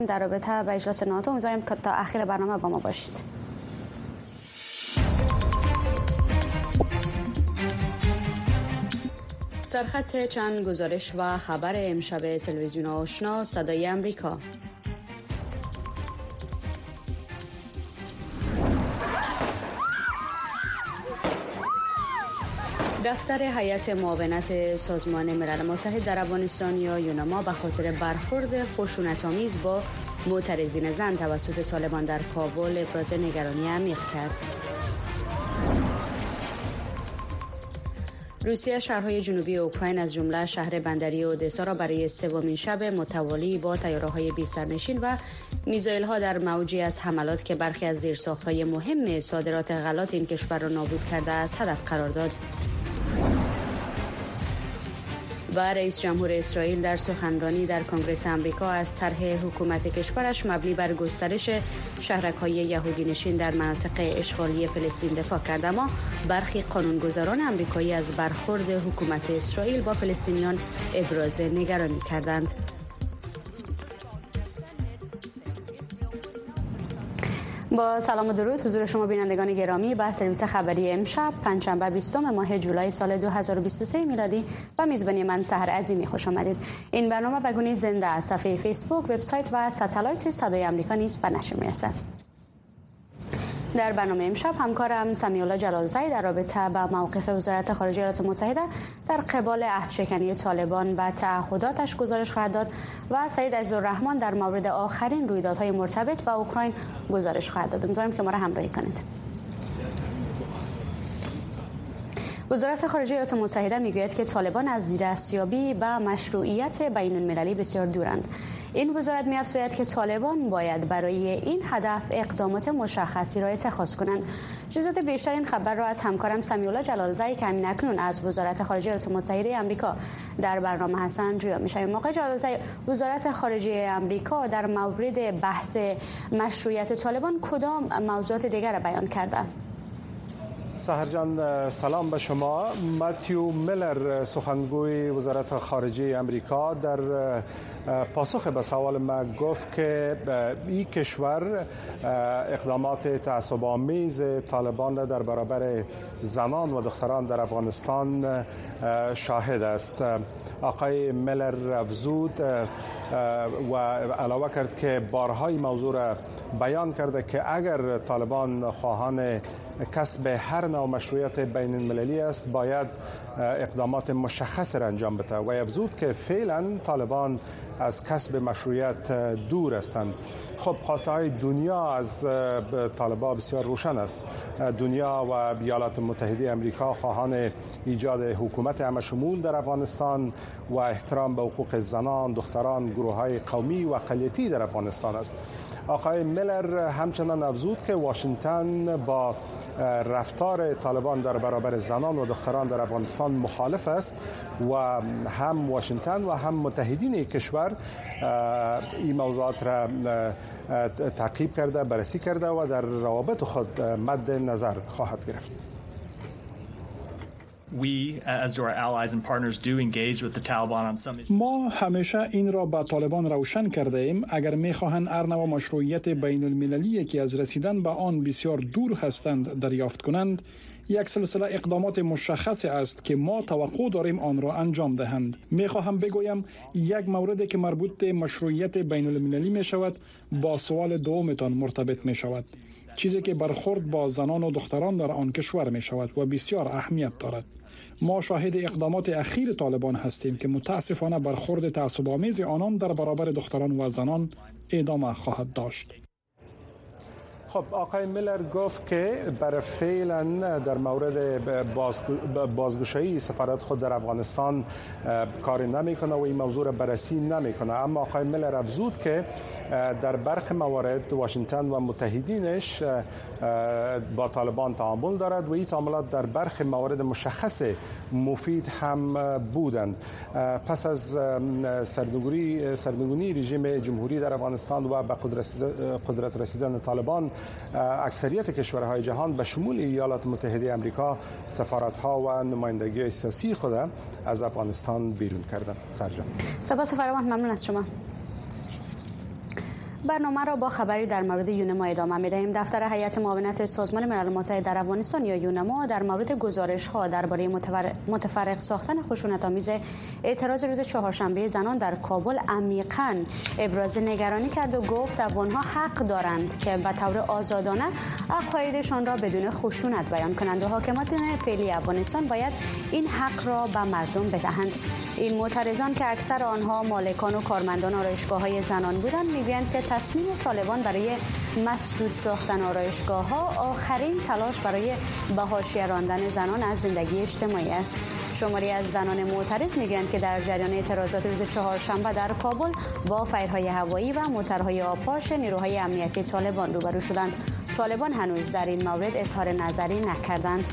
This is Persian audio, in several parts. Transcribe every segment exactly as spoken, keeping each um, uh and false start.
در رابطه با اجلاس ناتو. امیدواریم که تا آخر برنامه با ما باشید. سرخط چند گزارش و خبر امشب تلویزیون آشنا صدای امریکا. دفتر هیئت معاونت سازمان ملل متحد در افغانستان یا یوناما به خاطر برخورد خشونت‌آمیز با معترضین زن توسط طالبان در کابل ابراز نگرانی عمیق کرد. روسیه شهرهای جنوبی اوکراین از جمله شهر بندری اودسا را برای سومین شب متوالی با طیاره‌های بی سرنشین و میزایل‌ها در موجی از حملات که برخی از زیرساخت‌های مهم صادرات غلات این کشور را نابود کرده است هدف قرار داد. و رئیس جمهور اسرائیل در سخنرانی در کنگره آمریکا از طرح حکومت کشورش مبنی بر گسترش شهرک‌های یهودی نشین در مناطق اشغالی فلسطین دفاع کرد، اما برخی قانونگذاران آمریکایی از برخورد حکومت اسرائیل با فلسطینیان ابراز نگرانی کردند. با سلام و درود حضور شما بینندگان گرامی به سرویس خبری امشب پنجشنبه بیستم ماه جولای سال دو هزار و بیست و سه میلادی و میزبانی من سحر عظیمی خوش آمدید. این برنامه به گونه زنده از صفحه فیسبوک، وبسایت و ستلایت صدای آمریکا نیز به نشر میرسد. در برنامه امشب همکارم سمیعالله جلالزایی در رابطه با موقف وزارت خارجه ایالات متحده در قبال عهدشکنی طالبان و تعهداتش گزارش خواهد داد و سید عزیزالرحمن در مورد آخرین رویدادهای مرتبط با اوکراین گزارش خواهد داد. امیدوارم که ما را همراهی کنید. وزارت خارجه ایالات متحده میگوید که طالبان از دستیابی به مشروعیت بین المللی بسیار دورند. این وزارت می‌افزاید که طالبان باید برای این هدف اقدامات مشخصی را اتخاذ کنند. جزئیات بیشتر این خبر را از همکارم سمیعالله جلالزایی که همین اکنون از وزارت خارجه ایالات متحده آمریکا در برنامه هستند جویا می‌شویم. آقای جلالزایی، وزارت خارجه آمریکا در مورد بحث مشروعیت طالبان کدام موضوعات دیگر را بیان کرده؟ سحر جان، سلام به شما. ماتیو میلر، سخنگوی وزارت خارجه امریکا، در پاسخ به سوال ما گفت که این کشور اقدامات تعصب‌آمیز طالبان را در برابر زنان و دختران در افغانستان شاهد است. آقای میلر افزود و علاوه کرد که بارها این موضوع را بیان کرده که اگر طالبان خواهان کسب هر نوع مشروعیت بین المللی است باید اقدامات مشخص را انجام بده و افزود که فعلا طالبان از کسب مشروعیت دور هستند. خب خواسته های دنیا از طالبان بسیار روشن است. دنیا و ایالات متحده آمریکا خواهان ایجاد حکومت همشمول در افغانستان و احترام به حقوق زنان، دختران، گروه های قومی و اقلیتی در افغانستان است. آقای میلر همچنان افزود که واشنگتن با رفتار طالبان در برابر زنان و دختران در افغانستان مخالف است و هم واشنگتن و هم متحدین کشور این موضوعات را تعقیب کرده، بررسی کرده و در روابط خود مد نظر خواهد گرفت. ما همیشه این را به طالبان روشن کرده ایم اگر می‌خواهند هر نوع مشروعیت بین المللی که از رسیدن به آن بسیار دور هستند دریافت کنند، یک سلسله اقدامات مشخص است که ما توقع داریم آن را انجام دهند. می‌خواهم بگویم یک موردی که مربوط به مشروعیت بین المللی می شود با سوال دومتان مرتبط می شود، چیزی که برخورد با زنان و دختران در آن کشور می شود و بسیار اهمیت دارد. ما شاهد اقدامات اخیر طالبان هستیم که متاسفانه برخورد تعصب‌آمیز آنان در برابر دختران و زنان ادامه خواهد داشت. خب آقای میلر گفت که برای فعلا در مورد بازگشایی سفارت خود در افغانستان کاری نمیکنه و این موضوع را بررسی نمیکنه، اما آقای میلر افزود که در برخی موارد واشنگتن و متحدینش با طالبان تعامل دارد و این تعاملات در برخی موارد مشخص مفید هم بودند. پس از سرنگونی سرنگونی رژیم جمهوری در افغانستان و به قدرت رسیدن طالبان، اکثریت کشورهای جهان به شمول ایالات متحده آمریکا سفارت‌ها و نمایندگی سیاسی خود از افغانستان بیرون کردند. سرجان. سپاس فراوان، ممنون از شما. برنامه را با خبری در مورد یونما ادامه می‌دهیم. دفتر هیئت معاونت سازمان ملل متحد در افغانستان یا یونما در مورد گزارش‌ها درباره متفرق ساختن خشونت‌آمیز اعتراض روز چهارشنبه زنان در کابل عمیقاً ابراز نگرانی کرد و گفت افغان‌ها حق دارند که به طور آزادانه عقایدشان را بدون خشونت بیان کنند و حاکمات فعلی افغانستان باید این حق را به مردم بدهند. این معترضان که اکثر آنها مالکان و کارمندان آرایشگاه‌های زنان بودند می‌گویند که تصمیم طالبان برای مسدود ساختن آرایشگاه‌ها آخرین تلاش برای به حاشیه راندن زنان از زندگی اجتماعی است. شماری از زنان معترض می‌گویند که در جریان اعتراضات روز چهارشنبه در کابل با فایرهای هوایی و موترهای آبپاش نیروهای امنیتی طالبان روبرو شدند. طالبان هنوز در این مورد اظهار نظری نکردند.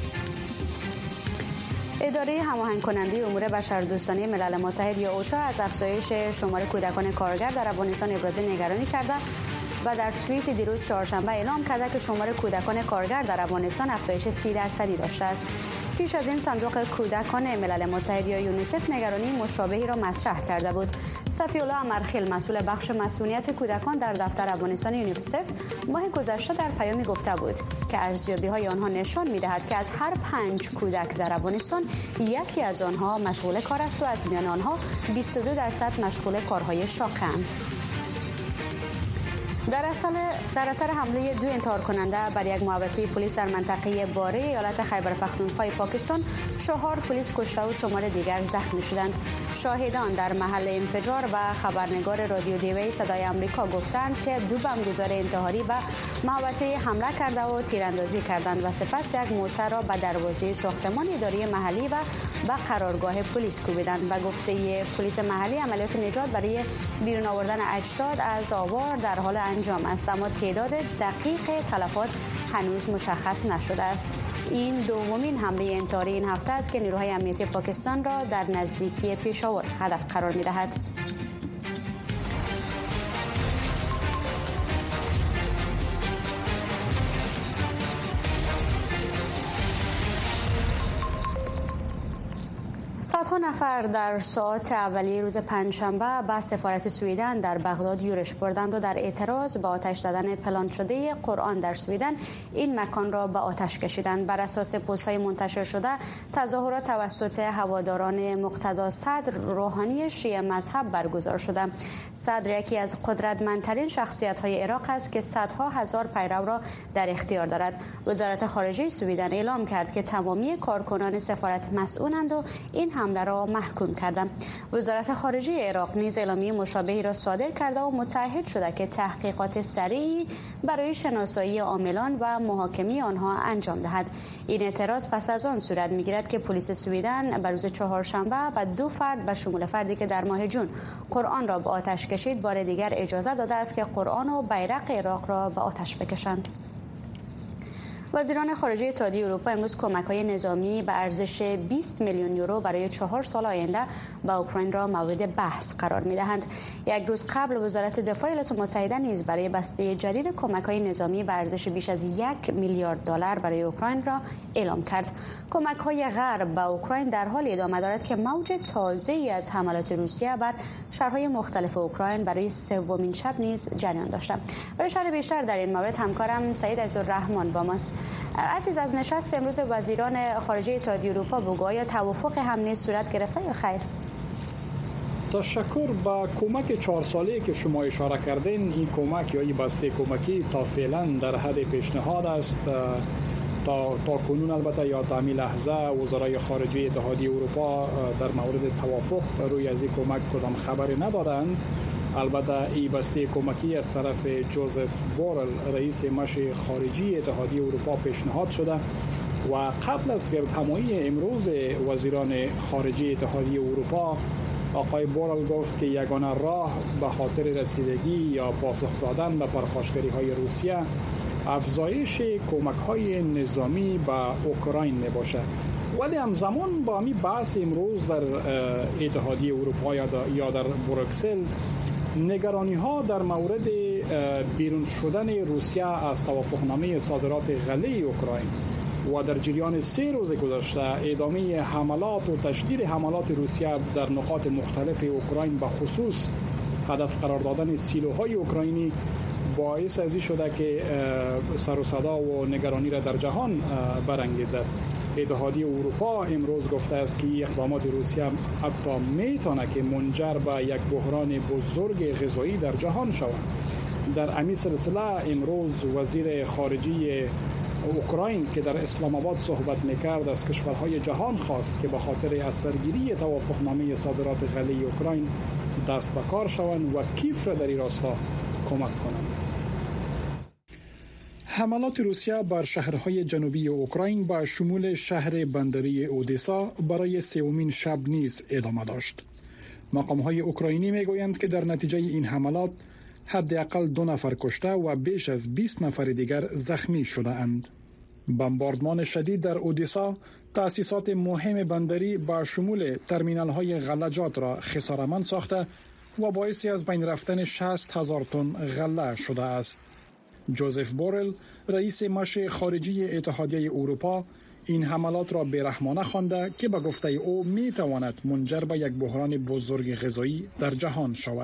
اداره هماهنگ کننده امور بشردوستانه ملل متحد یا اوچا از افزایش شمار کودکان کارگر در افغانستان ابراز نگرانی کرده و در توییت دیروز چهارشنبه اعلام کرده که شمار کودکان کارگر در افغانستان افزایش سی درصدی داشته است. پیش از این صندوق کودکان ملل متحد یا یونیسف نگرانی مشابهی را مطرح کرده بود. صفی الله امرخیل مسئول بخش مسئولیت کودکان در دفتر افغانستان یونیسف ماه گذشته در پیامی گفته بود که ارزیابی‌های آنها نشان می‌دهد که از هر پنج کودک در افغانستان یکی از آنها مشغول کار است و از میان آنها بیست و دو درصد مشغول کارهای شاق‌اند. در اصل در اثر حمله دو انتحار کننده بر یک محوطه پلیس در منطقه باره ایالت خیبر پختونخوا پاکستان، چهار پلیس کشته و شمار دیگر زخمی شدند. شاهدان در محل انفجار و خبرنگار رادیو دیوی صدای آمریکا گفتند که دو بمبگذار انتحاری به محوطه حمله کرده و تیراندازی کردند و سپس یک موتر را به دروازه ساختمان اداره محلی و به قرارگاه پلیس کوبیدند. به گفته پلیس محلی عملیات نجات برای بیرون آوردن اجساد از آوار در حال انجام است، اما تعداد دقیق تلفات هنوز مشخص نشده است. این دومین حمله انتحاری این هفته است که نیروهای امنیتی پاکستان را در نزدیکی پشاور هدف قرار می‌دهد. صدها نفر در ساعات اولیه روز پنجشنبه به سفارت سوئیدن در بغداد یورش بردند و در اعتراض به آتش زدن پلان شده قرآن در سوئیدن این مکان را به آتش کشیدند. بر اساس پست‌های منتشر شده، تظاهرات توسط هواداران مقتدا صدر روحانی شیعه مذهب برگزار شده. صدر یکی از قدرتمندترین شخصیت‌های عراق است که صدها هزار پیرو را در اختیار دارد. وزارت خارجه سوئیدن اعلام کرد که تمامی کارکنان سفارت مسئولند و این حمله را محکوم کردند. وزارت خارجه عراق نیز اعلامیه مشابهی را صادر کرده و متعهد شده که تحقیقات سریعی برای شناسایی عاملان و محاکمه آنها انجام دهد. این اعتراض پس از آن صورت می‌گیرد که پلیس سوئیدن بر روز چهارشنبه و دو فرد به شمول فردی که در ماه جون قرآن را به آتش کشید بار دیگر اجازه داده است که قرآن و بیرق عراق را به آتش بکشند. وزیران خارجه اتحادیه اروپا امروز کمک‌های نظامی به ارزش بیست میلیون یورو برای چهار سال آینده به اوکراین را مورد بحث قرار می‌دهند. یک روز قبل وزارت دفاع ایالات متحده نیز برای بسته جدید کمک‌های نظامی به ارزش بیش از یک میلیارد دلار برای اوکراین را اعلام کرد. کمک‌های غرب به اوکراین در حال ادامه دارد که موج تازه‌ای از حملات روسیه بر شهرهای مختلف اوکراین برای سومین شب نیز جریان داشته. برای شرح بیشتر در این مورد همکارم سعید عزالرحمن با ماست. عزیز، از نشست امروز وزیران خارجه اتحادیه اروپا بگو، آیا توافق همه صورت گرفته یا خیر؟ تشکر. با کمک چهار ساله‌ای که شما اشاره کردین، این کمک یا این بسته کمکی تا فعلا در حد پیشنهاد است. تا تا کنون البته یا تا همین لحظه وزرای خارجه اتحادیه اروپا در مورد توافق روی از این کمک کدام خبری ندادند. البته این بسته کمکی از طرف جوزف بورل رئیس مش خارجی اتحادیه اروپا پیشنهاد شده و قبل از گردهمایی امروز وزیران خارجه اتحادیه اروپا، آقای بورل گفت که یگانه راه به خاطر رسیدگی یا پاسخ دادن به پرخاشگری‌های روسیه افزایش کمک‌های نظامی به اوکراین میباشد. ولی همزمان با همین بحث امروز در اتحادیه اروپا یا در بروکسل، نگرانی ها در مورد بیرون شدن روسیه از توافقنامه صادرات غله اوکراین و در جریان سه روز گذشته ادامه حملات و تشدید حملات روسیه در نقاط مختلف اوکراین به خصوص هدف قرار دادن سیلوهای اوکراینی باعث ازی شده که سر و صدا و نگرانی را در جهان برانگیزد. اتحادیه اروپا امروز گفته است که اقدامات روسیه حتی میتونه که منجر به یک بحران بزرگ غذایی در جهان شود. در همین سلسله امروز وزیر خارجه اوکراین که در اسلام آباد صحبت میکرد از کشورهای جهان خواست که به خاطر اثرگیری توافقنامه صادرات غله اوکراین دست به کار شوند و کیف را در این راستا کمک کنند. حملات روسیه بر شهرهای جنوبی اوکراین با شمول شهر بندری اودسا برای سومین شب نیز ادامه داشت. مقام‌های اوکراینی میگویند که در نتیجه این حملات حداقل دو نفر کشته و بیش از بیست نفر دیگر زخمی شده اند. بمباردمان شدید در اودسا تأسیسات مهم بندری با شمول ترمینال‌های غلجات را خساره‌مند ساخته و باعث از بین رفتن شصت هزار تن غله شده است. جوزف بورل رئیس مش خارجی اتحادیه اروپا این حملات را بیرحمانه خوانده که به گفته او می تواند منجر به یک بحران بزرگ غذایی در جهان شود.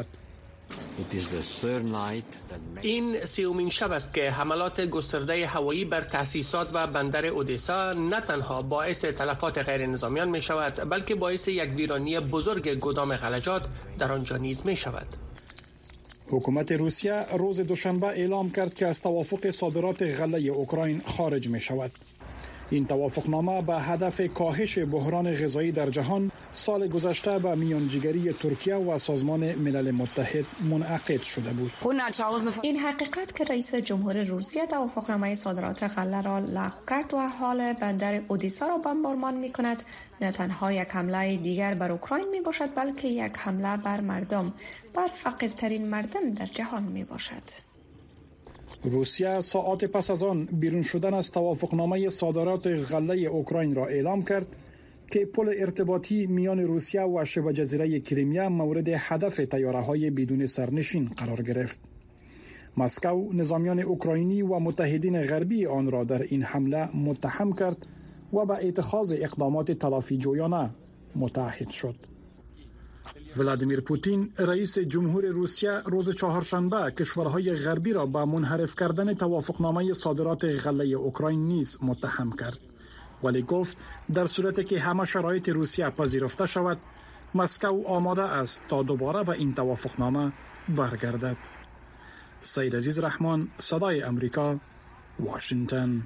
این سومین شب است که حملات گسترده هوایی بر تأسیسات و بندر اودسا نه تنها باعث تلفات غیر نظامیان می شود بلکه باعث یک ویرانی بزرگ گدام غلجات در آنجا نیز می شود. حکومت روسیه روز دوشنبه اعلام کرد که از توافق صادرات غله اوکراین خارج می شود. این توافقنامه به هدف کاهش بحران غذایی در جهان سال گذشته به میانجیگری ترکیه و سازمان ملل متحد منعقد شده بود. این حقیقت که رئیس جمهور روسیه توافقنامه صادرات غله را لغو کرد و حال بندر اودسا را بمبارمان می کند نه تنها یک حمله دیگر بر اوکراین می باشد بلکه یک حمله بر مردم، بر فقیرترین مردم در جهان می باشد. روسیه ساعات پس از آن بیرون شدن از توافقنامه صادرات غله اوکراین را اعلام کرد که پل ارتباطی میان روسیه و شبه جزیره کریمیا مورد هدف طیاره‌های بدون سرنشین قرار گرفت. مسکو نظامیان اوکراینی و متحدین غربی آن را در این حمله متهم کرد و به اتخاذ اقدامات تلافی جویانه متعهد شد. ولادیمیر پوتین رئیس جمهور روسیه روز چهارشنبه کشورهای غربی را به منحرف کردن توافقنامه صادرات غله اوکراین نیز متهم کرد، ولی گفت در صورتی که همه شرایط روسیه پذیرفته شود مسکو آماده است تا دوباره به این توافقنامه برگردد. سید عزیز رحمان، صدای امریکا، واشنگتن.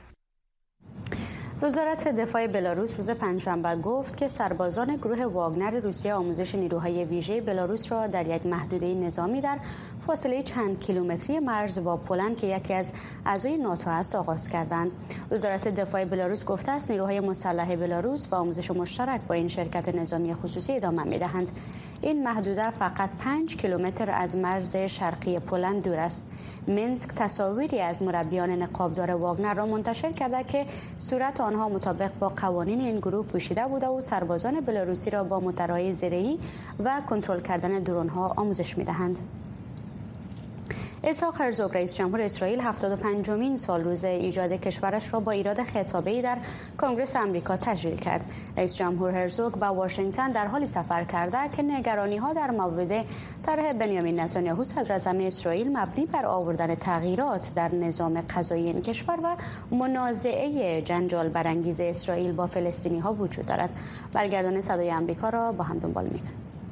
وزارت دفاع بلاروس روز پنجشنبه گفت که سربازان گروه واگنر روسیه آموزش نیروهای ویژه بلاروس را در یک محدوده نظامی در فاصله چند کیلومتری مرز با پولند که یکی از اعضای ناتو است آغاز کردند. وزارت دفاع بلاروس گفته است نیروهای مسلح بلاروس با آموزش مشترک با این شرکت نظامی خصوصی ادامه می‌دهند. این محدوده فقط پنج کیلومتر از مرز شرقی پولند دور است. مینسک تصاویری از مربیان نقابدار واگنر را منتشر کرده که صورت آنها مطابق با قوانین این گروه پوشیده بوده و سربازان بلاروسی را با موتورهای زرهی و کنترل کردن درون‌ها آموزش می‌دهند. اسحاق هرزوگ رئیس جمهور اسرائیل هفتاد و پنجمین سال روز ایجاد کشورش را با ایراد خطابه‌ای در کنگره آمریکا تجلیل کرد. رئیس جمهور هرزوگ به واشنگتن در حالی سفر کرده که نگرانی‌ها در مورد طرح بنیامین نتانیاهو صدراعظم اسرائیل مبنی بر آوردن تغییرات در نظام قضایی این کشور و منازعه جنجال برانگیز اسرائیل با فلسطینی‌ها وجود دارد. برگردان صدای آمریکا را با هم دنبال می‌کنیم.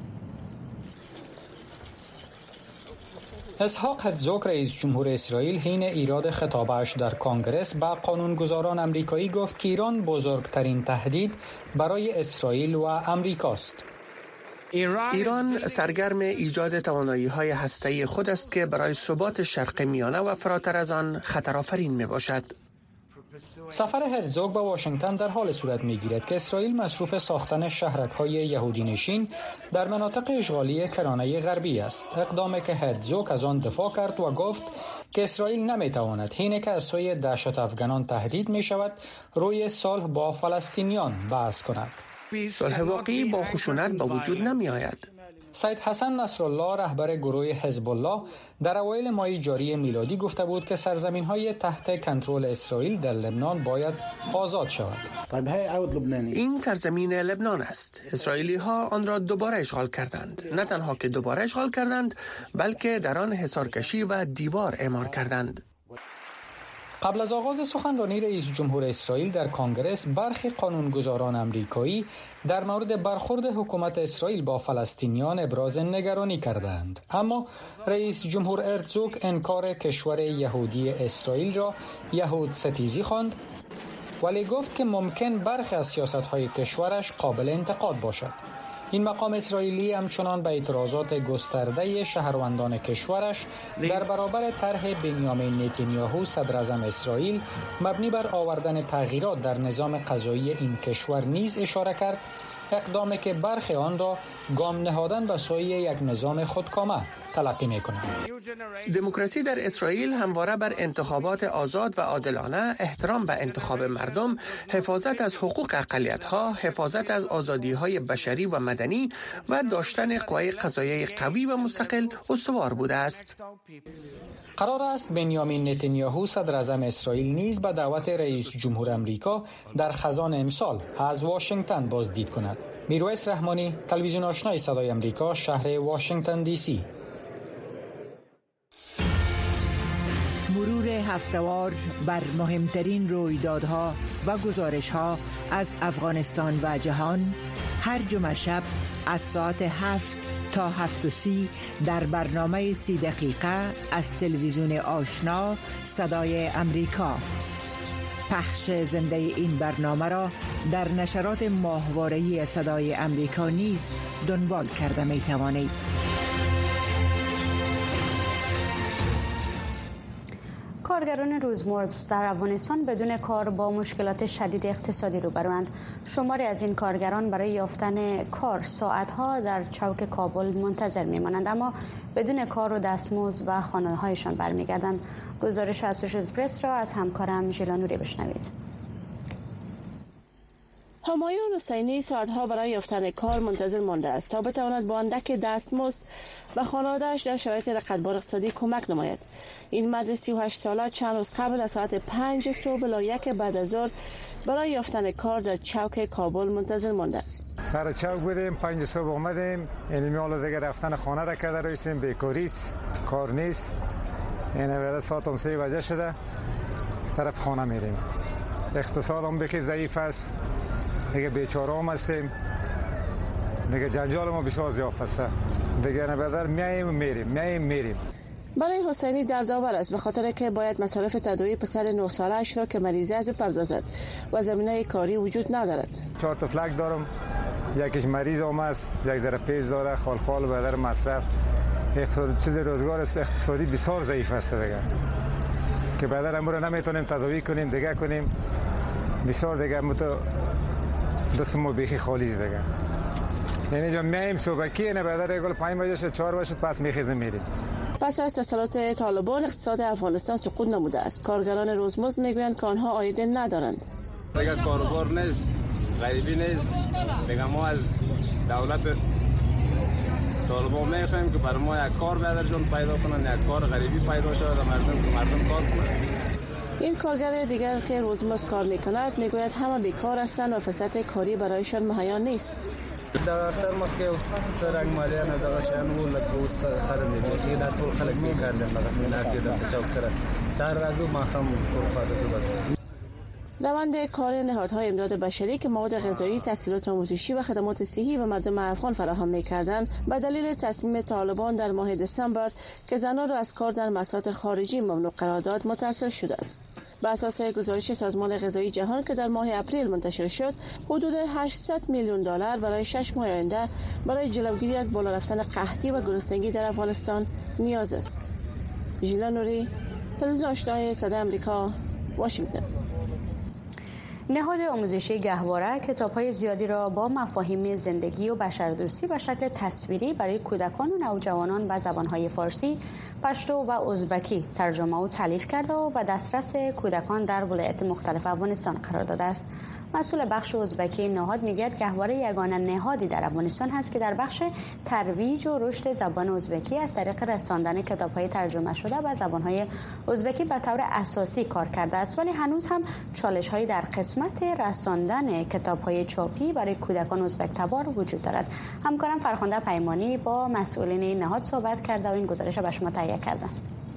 اسحاق هرزوگ رئیس جمهور اسرائیل حین ایراد خطابش در کنگره به قانونگذاران آمریکایی گفت که ایران بزرگترین تهدید برای اسرائیل و آمریکاست. ایران سرگرم ایجاد توانایی‌های هسته‌ای خود است که برای ثبات شرق میانه و فراتر از آن خطرآفرین میباشد. سفر هرزوگ به واشنگتن در حال صورت می‌گیرد که اسرائیل مصروف ساختن شهرک‌های یهودی نشین در مناطق اشغالی کرانه غربی است. اقدامی که هرزوگ از آن دفاع کرد و گفت که اسرائیل نمی‌تواند حین که از سوی دهشت افغانان تهدید می‌شود روی صلح با فلسطینیان بحث کند. صلح واقعی با خشونت به وجود نمی‌آید. سید حسن نصرالله رهبر گروه حزب الله در اوایل ماه جاری میلادی گفته بود که سرزمین‌های تحت کنترل اسرائیل در لبنان باید آزاد شود. این سرزمین لبنان است. اسرائیلی ها آن را دوباره اشغال کردند. نه تنها که دوباره اشغال کردند، بلکه در آن حصارکشی و دیوار اعمار کردند. قبل از آغاز سخنرانی رئیس جمهور اسرائیل در کنگره، برخی قانونگذاران امریکایی در مورد برخورد حکومت اسرائیل با فلسطینیان ابراز نگرانی کردند. اما رئیس جمهور هرزوگ انکار کشور یهودی اسرائیل را یهود ستیزی خواند، ولی گفت که ممکن برخی از سیاست‌های کشورش قابل انتقاد باشد. این مقام اسرائیلی همچنان به اعتراضات گسترده شهروندان کشورش در برابر طرح بنیامین نتانیاهو صدراعظم اسرائیل مبنی بر آوردن تغییرات در نظام قضایی این کشور نیز اشاره کرد، اقدامی که برخی آن را گام نهادن به سوی یک نظام خودکامه تلقی می‌کنند. دموکراسی در اسرائیل همواره بر انتخابات آزاد و عادلانه، احترام به انتخاب مردم، حفاظت از حقوق اقلیت‌ها، حفاظت از آزادی‌های بشری و مدنی و داشتن قوای قضاییه قوی و مستقل استوار بوده است. قرار است بنیامین نتانیاهو صدراعظم اسرائیل نیز به دعوت رئیس جمهور آمریکا در خزان امسال از واشنگتن بازدید کند. میرویس رحمانی، تلویزیون آشنای صدای آمریکا، شهر واشنگتن دی سی. مرور هفته‌وار بر مهمترین رویدادها و گزارش‌ها از افغانستان و جهان هر جمعه شب از ساعت هفت تا هفت و سی در برنامه سی دقیقه از تلویزیون آشنا صدای امریکا. پخش زنده این برنامه را در نشرات ماهواره‌ای صدای امریکا نیز دنبال کرده می توانید. کارگران روزمرز در افغانستان بدون کار با مشکلات شدید اقتصادی روبروند. شماری از این کارگران برای یافتن کار ساعتها در چوک کابل منتظر میمانند، اما بدون کار و دستمزد و خانه‌هایشان برمیگردند. گزارش اسوشییتد پرس را از همکارم ژیلا نوری بشنوید. همایون حسینی ساعتها برای یافتن کار منتظر مانده است تا بتواند با اندک دستمزد و خانواده‌اش در شرایط رقتبار اقتصادی کمک نماید. این مرد سی و هشت ساله چند روز قبل از ساعت پنج صبح بلا یک بعد از ظهر برای یافتن کار در چوک کابل منتظر مانده است. سر چوک بودیم، پنج صبح اومدیم، یعنی میال دیگه رفتن خانه را کرده رسیدیم، بیکاری است، کار نیست. یعنی بعد ساعت هم سه بجه شده، طرف خانه میریم. اقتصاد هم بخی ضعیف است. دیگه بیچاره هم هستیم، دیگه جنجال ما بسیار زیاد است. دیگه نبردر میاییم میریم میاییم میریم. برای حسینی دردآور است به خاطر که باید مصارف تداوی پسر نه ساله اش را که مریضی از بپردازد و زمینه کاری وجود ندارد. چهار تا فلک دارم، یکیش مریض هم است، یک ذره پیز داره، خال خال بدر مصرف. اقتصاد چیز روزگار است، اقتصادی بسیار ضعیف است دیگه، که بدر امور نمیتونیم تداوی کنیم دیگه کنیم. بسیار دیگه متو دست ما بیخی خالی است دیگه. یعنی جا میایم صبحکی نه بعد از گل پنج بجه شد چهار بجه پس میخیزیم میریم. پس از تسلط طالبان اقتصاد افغانستان سقوط نموده است. کارگران روزمزد میگویند که آنها عایده ندارند. دیگه کاربار نیست، غریبی نیست. دیگه ما از دولت طالبان میخوایم که بر ما یک کار بدر جون پیدا کنن، یک کار غریبی پیدا شود و مردم که مردم کار کنند. این کارگر دیگر که روزمزد کار میکند میگوید همه بیکار هستند و فرصت کاری برایشان مهیا نیست. دا اختر مخکې اوس سرنګ مالیه نه دغه شیان وو لکه اوس خلک دی دا ټول خلک بیکار دي دغه ناسې د چوک کړه سهار راځو ماښام ټول فارغ. روند کار نهادهای امداد بشری که مواد غذایی، تسهیلات آموزشی و خدمات صحی به مردم افغان فراهم می‌کردند به دلیل تصمیم طالبان در ماه دسامبر که زنان را از کار در مساحت خارجی ممنوع قرار داد متأثر شده است. بر اساس گزارش سازمان غذایی جهان که در ماه اپریل منتشر شد، حدود هشتصد میلیون دلار برای شش ماه آینده برای جلوگیری از بالا رفتن قحطی و گرسنگی در افغانستان نیاز است. ژیلا نوری، تلویزیون آشنای صدای آمریکا، واشنگتن. نهاد آموزشی گهواره کتاب‌های زیادی را با مفاهیم زندگی و بشردوستی به شکل تصویری برای کودکان و نوجوانان به زبان‌های فارسی، پشتو و ازبکی ترجمه و تالیف کرده و به دسترس کودکان در ولایت مختلف افغانستان قرار داده است. مسئول بخش ازبکی نهاد میگوید گهواره یگانه نهادی در افغانستان هست که در بخش ترویج و رشد زبان ازبکی از طریق رساندن کتاب‌های ترجمه شده به زبان‌های ازبکی به طور اساسی کار کرده است، ولی هنوز هم چالش‌هایی در قسمت رساندن کتاب‌های چاپی برای کودکان ازبک تبار وجود دارد. همکارم فرخنده پیمانی با مسئولین این نهاد صحبت کرده و این گزارش را به شما تهیه کرده.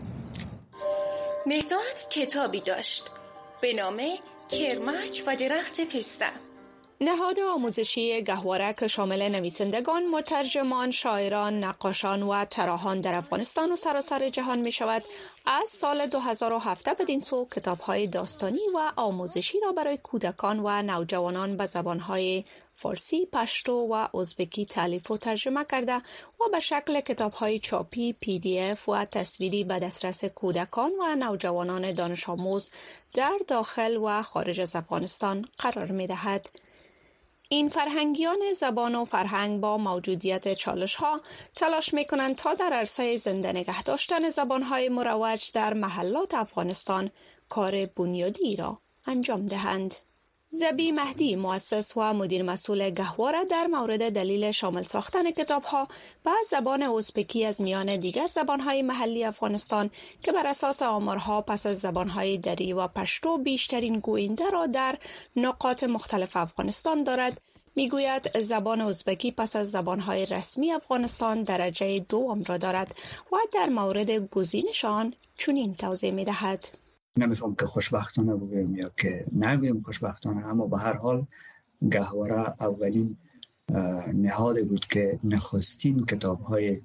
مهداد کتابی داشت به نام کرمک و درخت پسته. نهاد آموزشی گهواره که شامل نویسندگان، مترجمان، شاعران، نقاشان و طراحان در افغانستان و سراسر جهان می شود، از سال دو هزار و هفت بدین سو کتاب‌های داستانی و آموزشی را برای کودکان و نوجوانان به زبان‌های فارسی، پشتو و ازبکی تالیف و ترجمه کرده و به شکل کتاب‌های چاپی، پی دی اف و تصویری به دسترس کودکان و نوجوانان دانش آموز در داخل و خارج از افغانستان قرار می‌دهد. این فرهنگیان زبان و فرهنگ با موجودیت چالش‌ها تلاش می‌کنند تا در عرصه زنده نگه داشتن زبان‌های مروج در محلات افغانستان کار بنیادی را انجام دهند. زبی مهدی، مؤسس و مدیر مسئول گهواره، در مورد دلیل شامل ساختن کتاب‌ها به زبان ازبکی از میان دیگر زبان‌های محلی افغانستان که بر اساس آمارها پس از زبان‌های دری و پشتو بیشترین گوینده را در نقاط مختلف افغانستان دارد، میگوید زبان ازبکی پس از زبان‌های رسمی افغانستان درجه دوم را دارد و در مورد گزینشان چنین توضیح می‌دهد. نمی‌فهم که خوشبختانه بگویم یا که نگویم خوشبختانه، اما به هر حال گهواره اولین نهاد بود که نخستین کتاب‌های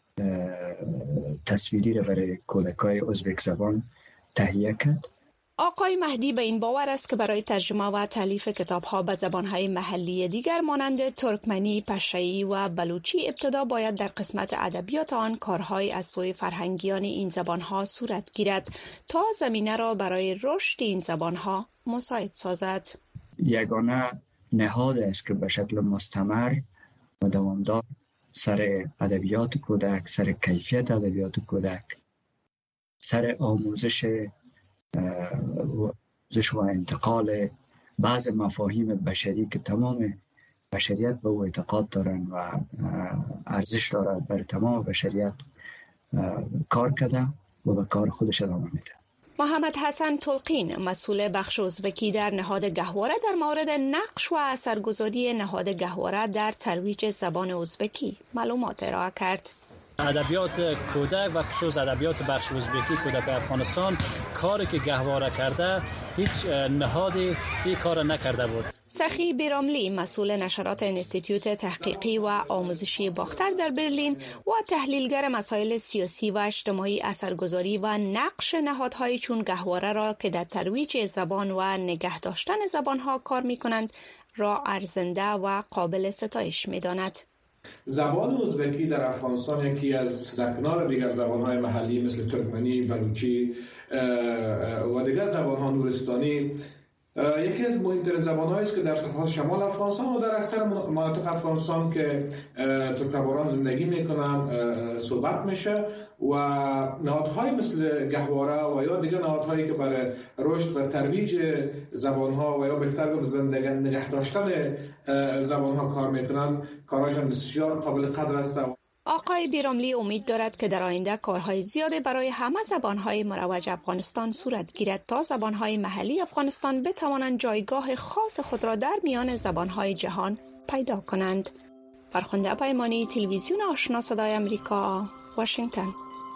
تصویری را برای کودکای ازبک زبان تهیه کرد. آقای مهدی به این باور است که برای ترجمه و تالیف کتاب‌ها به زبان‌های محلی دیگر مانند ترکمنی، پشتویی و بلوچی ابتدا باید در قسمت ادبیات آن کارهای از سوی فرهنگیان این زبان‌ها صورت گیرد تا زمینه را برای رشد این زبان‌ها مساعد سازد. یگانه نهاد است که به شکل مستمر و دوامدار سر ادبیات کودک، سر کیفیت ادبیات کودک، سر آموزش آموزش و انتقال بعض مفاهیم بشری که تمام بشریت به او اعتقاد دارن و ارزش دارد بر تمام بشریت کار کرده و به کار خودش ادامه میده. محمد حسن تلقین، مسئول بخش ازبکی در نهاد گهواره، در مورد نقش و اثرگذاری نهاد گهواره در ترویج زبان ازبکی معلومات ارائه کرد. ادبیات کودک و خصوص ادبیات بخش ازبکی کودک افغانستان کاری که گهواره کرده هیچ نهادی این کار نکرده بود. سخی بیراملی، مسئول نشرات انستیتوت تحقیقی و آموزشی باختر در برلین و تحلیلگر مسائل سیاسی و اجتماعی، اثرگذاری و نقش نهادهای چون گهواره را که در ترویج زبان و نگه داشتن زبانها کار می‌کنند را ارزنده و قابل ستایش می‌داند. زبان ازبکی در افغانستان یکی از در کنار دیگر زبان‌های محلی مثل ترکمنی، بلوچی و دیگر زبان‌ها نورستانی یکی از مهمترین زبان‌هایی است که در سراسر شمال افغانستان و در اکثر مناطق افغانستان که ترک‌تباران زندگی می‌کنند صحبت میشه و نهادهای مثل گهواره و یا دیگر نهادهایی که برای رشد و ترویج زبان‌ها و یا بهتر گفت زندگی نگه داشتن زبان‌ها کار می‌کنند، کارهایشان بسیار قابل قدر است. آقای بیراملی امید دارد که در آینده کارهای زیادی برای همه زبانهای مروج افغانستان صورت گیرد تا زبانهای محلی افغانستان بتوانند جایگاه خاص خود را در میان زبانهای جهان پیدا کنند. فرخنده پیمانی، تلویزیون آشنا صدای آمریکا، واشنگتن.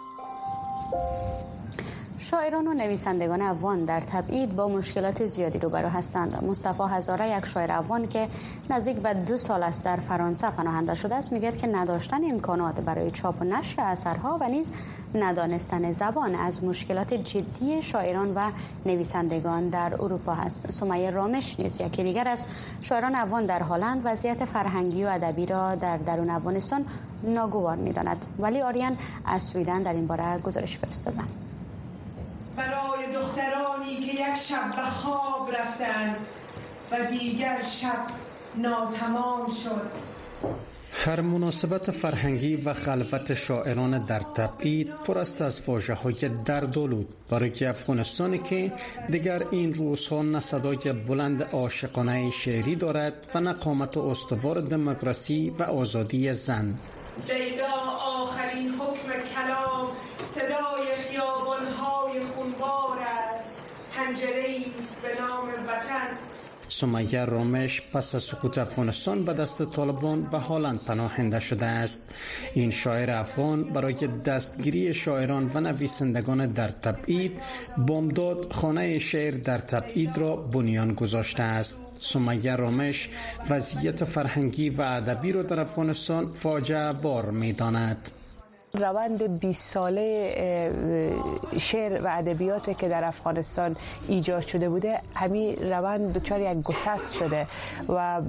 شاعران و نویسندگان افغان در تبعید با مشکلات زیادی روبرو هستند. مصطفی هزاره، یک شاعر افغان که نزدیک به دو سال است در فرانسه پناهنده شده است، میگوید که نداشتن امکانات برای چاپ و نشر اثرها و نیز ندانستن زبان از مشکلات جدی شاعران و نویسندگان در اروپا است. سمیه رامش نیز یکی دیگر از شاعران افغان در هلند وضعیت فرهنگی و ادبی را در درون افغانستان ناگوار می‌داند. ولی آریان از سویدن در این باره گزارش فرستادند. برای دخترانی که یک شب به خواب رفتند و دیگر شب ناتمام شد. هر مناسبت فرهنگی و خلوت شاعران در تبعید پر است از واژه‌های دردآلود برای افغانستانی که دیگر این روزها نه صدای بلند عاشقانه شعری دارد و نه قامت استوار دموکراسی و آزادی زن. لیلا آخرین حکم کلام صدای خیابان‌های خونبار است، پنجره‌ای است به نام وطن. سمیه رامش پس از سقوط افغانستان به دست طالبان به هالند پناهنده شده است. این شاعر افغان برای دستگیری شاعران و نویسندگان در تبعید بامداد خانه شعر در تبعید را بنیان گذاشته است. سمیه رامش وضعیت فرهنگی و ادبی را در افغانستان فاجعه بار می‌داند. روند بیست ساله شعر و ادبیاتی که در افغانستان ایجاد شده بوده، همین روند دچار یک گسست شده و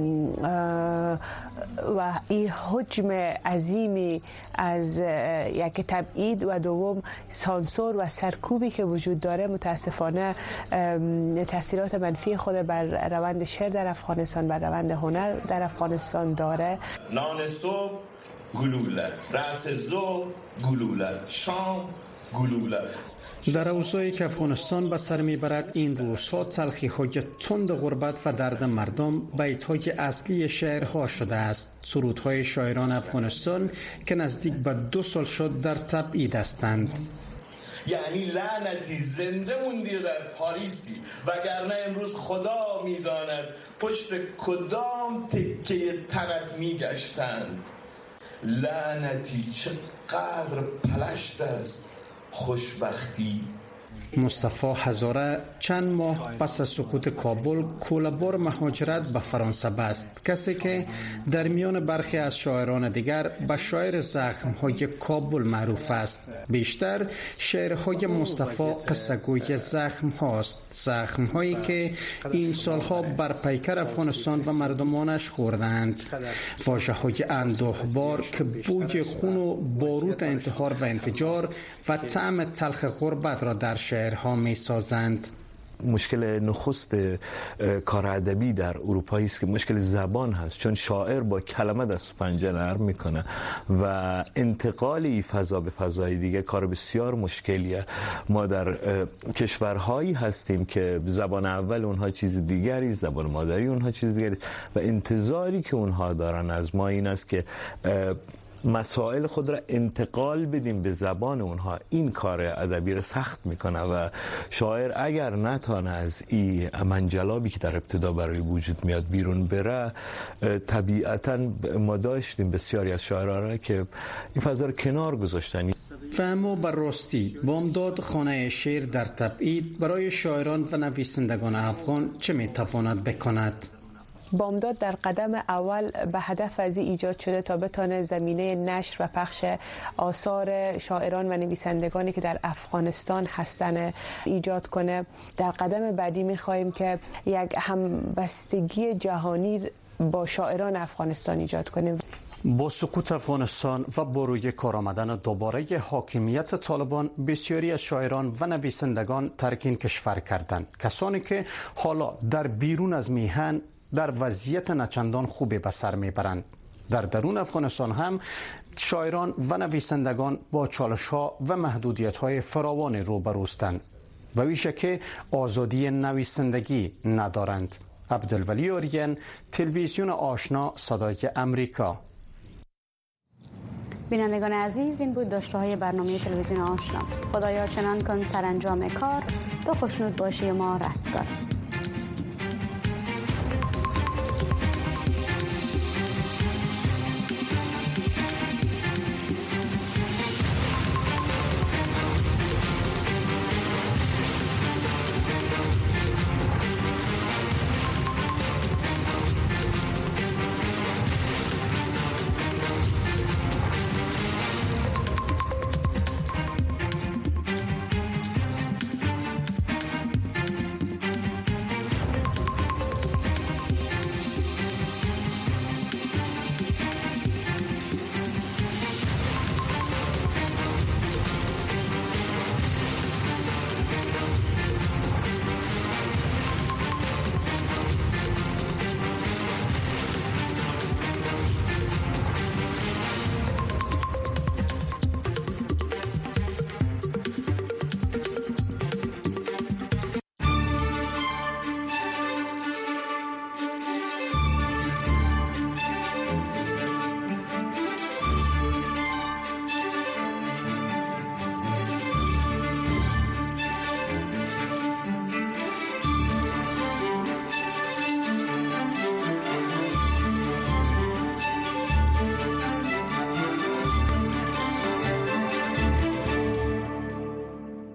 و این حجم عظیمی از یک تبعید و دوم سانسور و سرکوبی که وجود داره متاسفانه تاثیرات منفی خود بر روند شعر در افغانستان، بر روند هنر در افغانستان داره. نان صبح گلوله، رأس ظهر گلوله، شام گلوله. در اوضاعی که افغانستان به سر میبرد این روزها تلخی‌های تند غربت و درد مردم بیت‌های اصلی شعرها شده است. سرودهای شاعران افغانستان که نزدیک به دو سال شد در تبعید هستند. یعنی لعنتی زنده موندی در پاریسی، وگرنه امروز خدا میداند پشت کدام تکه تنت میگشتند. لعنتی چقدر پلشت است خوشبختی. مصطفی هزاره چند ماه پس از سقوط کابل کوله‌بار مهاجرت به فرانسه بست. کسی که در میان برخی از شاعران دیگر به شاعر زخم‌های کابل معروف است. بیشتر شعرهای مصطفی قصه‌گوی زخم هاست، زخم‌هایی که این سالها بر پیکر افغانستان و مردمانش خوردند. واژه‌های اندوهبار که بوی خون و بارود انتحار و انفجار و طعم تلخ غربت را در شعرها می سازند. مشکل نخست کار ادبی در اروپا است که مشکل زبان هست، چون شاعر با کلمه دست و پنجه نرم میکنه و انتقال این فضا به فضای دیگه کار بسیار مشکلیه. ما در کشورهایی هستیم که زبان اول اونها چیز دیگری، زبان مادری اونها چیز دیگری و انتظاری که اونها دارن از ما این است که مسائل خود را انتقال بدیم به زبان اونها. این کار ادبی را سخت میکنه و شاعر اگر نتانه از این منجلابی که در ابتدا برای وجود میاد بیرون بره، طبیعتا ما داشتیم بسیاری از شاعران را که این فضا را کنار گذاشتن. و اما بر راستی بامداد خانه شعر در تبعید برای شاعران و نویسندگان افغان چه میتواند بکند؟ بامداد در قدم اول به هدف از ایجاد شده تا بتانه زمینه نشر و پخش آثار شاعران و نویسندگانی که در افغانستان هستن ایجاد کنه. در قدم بعدی می‌خواهیم که یک همبستگی جهانی با شاعران افغانستان ایجاد کنیم. با سقوط افغانستان و با روی کار آمدن دوباره حاکمیت طالبان، بسیاری از شاعران و نویسندگان ترک این کشور کردند. کسانی که حالا در بیرون از میهن در وضعیت نچندان خوبی به سر میبرند. در درون افغانستان هم شاعران و نویسندگان با چالش‌ها و محدودیت‌های فراوانی روبروستند و ویژه که آزادی نویسندگی ندارند. عبدالولی آریان، تلویزیون آشنا، صدای امریکا. بینندگان عزیز، این بود داشته‌های برنامه تلویزیون آشنا. خدایا چنان کن سرانجام کار تو خوشنود باشی ما رستگار.